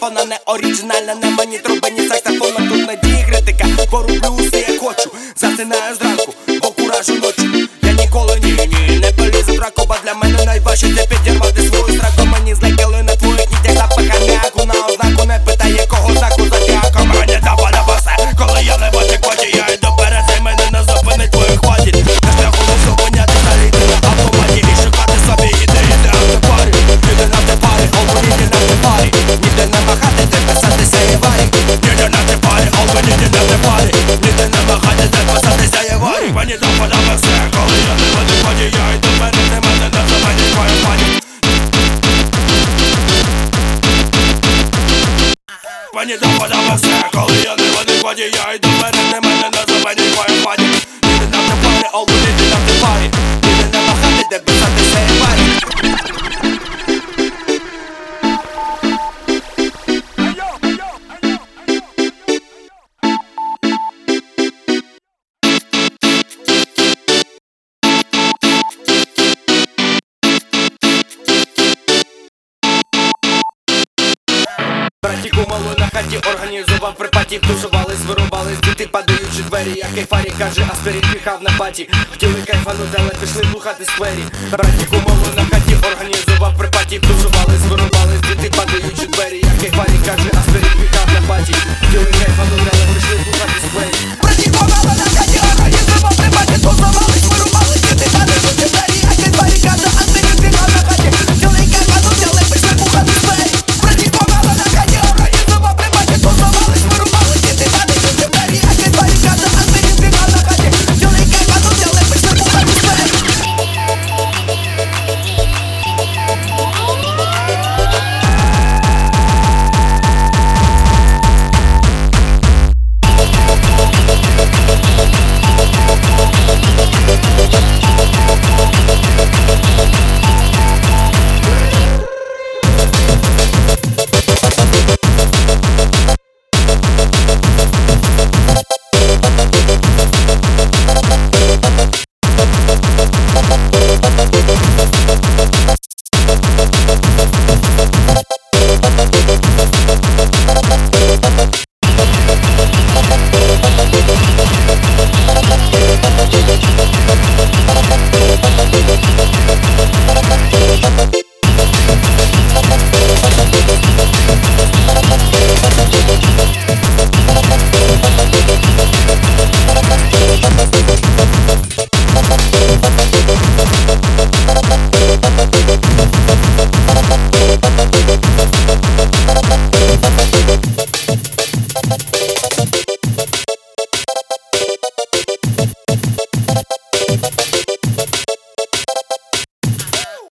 вона не оригінальна, не мені труби, ні саксофона, тут надії критика. Пороблю усе як хочу, засинаю зранку, бо куражу ночі. Я ніколи не полізу в драку, бо для мене найважче це підірвати свою страху. Мені злекали на твоїх нітях запах аміаку, на ознаку не питай, якого знаку зодіаку. Мені давали все, коли я не бачу коді, я йду перед і мене не зупинить твоїх хватить. На шляху не зупиняти, далі йти на автоматі і шукати собі ідеї, де автопарі. Ніде на автопарі, олбо ніде на автопарі. Ніде не махати, де писатися і варі. Ніде на автопарі, олбо ніде на автопарі. Ніде не махати, де писатися і варі. Мені давали все, коли я не бачу коді, я йду перед і мене не зупинить твоїх хватить. Мені давали все, коли я не бачу коді, я йду перед і мене не зупинить твоїх хватить. Ніде на автопарі, олбо ніде на автопарі. Ніде не махати, де писатися і варі. Братіку мало на хаті організував припатів, тушувались, вирубались, діти падаючи двері. Я кайфарі, каже, аспірин піхав на паті. Хотіли кайфанути, але пішли бухати з двері. Братіку мало на хаті організував припатів, тушувались, вирубались.